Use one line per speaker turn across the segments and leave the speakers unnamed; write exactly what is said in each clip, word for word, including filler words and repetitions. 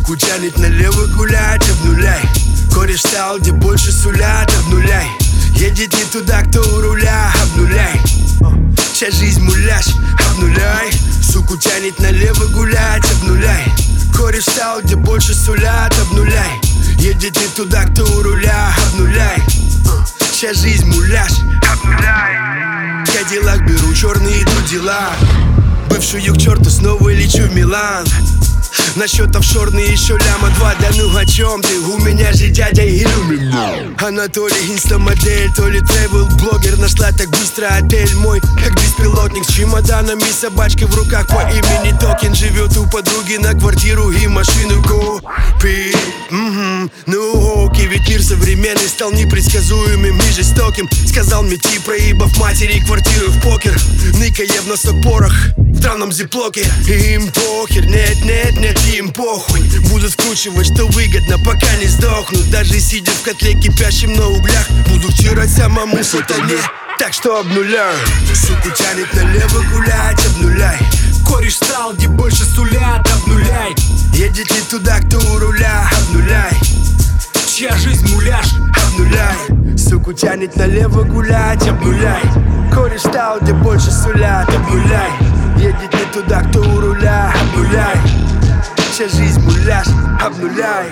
Суку тянет налево гулять, обнуляй. Кореш стал, где больше сулят, обнуляй. Едет не туда, кто у руля, обнуляй. Вся жизнь муляж, обнуляй. Суку тянет налево гулять, обнуляй. Кореш стал, где больше сулят, обнуляй. Едет не туда, кто у руля, обнуляй. Вся жизнь муляж, обнуляй. Кадиллак беру, черные идут дела. Бывшую к черту снова лечу в Милан. Насчет офшорный еще ляма два. Да ну о чем ты? У меня же дядя Илюмин. Анатолий инстамодель, то ли тревел блогер. Нашла так быстро отель мой, как беспилотник с чемоданами, собачкой в руках по имени Токен. Живет у подруги на квартиру и машину купит. Угу. Ну окей, ведь мир современный стал непредсказуемым и жестоким. Сказал Мети, проебав матери квартиру в покер. Ныкая в носок порох в странном зиплоке. Им похер, нет, нет, нет, им похуй. Будут вкручивать, что выгодно, пока не сдохнут. Даже сидя в котле кипящем на углях, буду втирать самому сатане. Так что обнуляю. Суку тянет налево гулять, обнуляй.
Кореш стал, где больше сулят, обнуляй.
Едет не туда, кто у руля, обнуляй.
Чья жизнь муляж,
обнуляй. Суку тянет налево гулять, обнуляй. Кореш стал, где больше сулят, обнуляй. Едет не туда, кто у руля, обнуляй. Вся жизнь муляж, обнуляй.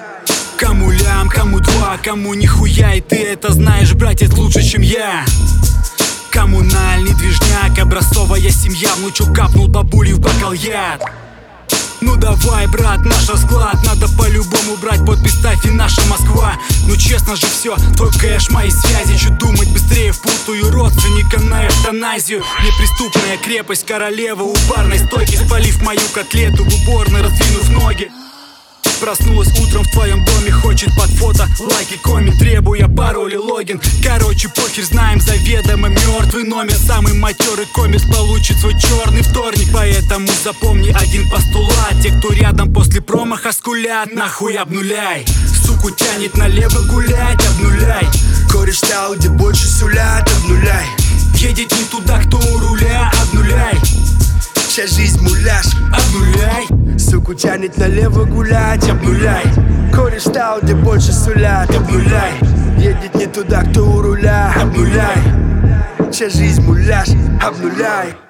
Кому лям, кому два, кому нихуя. И ты это знаешь, братец, лучше, чем я. Коммунальный движняк, образцовая семья. Внучок капнул бабулей в бокал яд. Ну давай, брат, наш расклад. Надо по-любому брать подпись, ставь и наша Москва. Ну честно же все, твой кэш, мои связи. Чуть думать быстрее, впутаю родственникам на эвтаназию. Неприступная крепость, королева у барной стойки. Спалив мою котлету в уборной, раздвинув ноги. Проснулась утром в твоем доме, хочет под фото лайки, коммент, требуя пароль и логин. Короче, похер, знаем заведомо мертвый номер. Самый матерый коммент получит свой черный вторник. Поэтому запомни один постулат: те, кто рядом после промаха скулят, нахуй обнуляй. Суку тянет налево гулять, обнуляй.
Кореш стал, где больше сулят, обнуляй.
Едет не туда, кто у руля, обнуляй.
Вся жизнь муляж,
обнуляй.
Суку тянет налево гулять, обнуляй. Кореш стал, где больше сулят, обнуляй. Едет не туда, кто у руля, обнуляй. Вся жизнь муляж, обнуляй.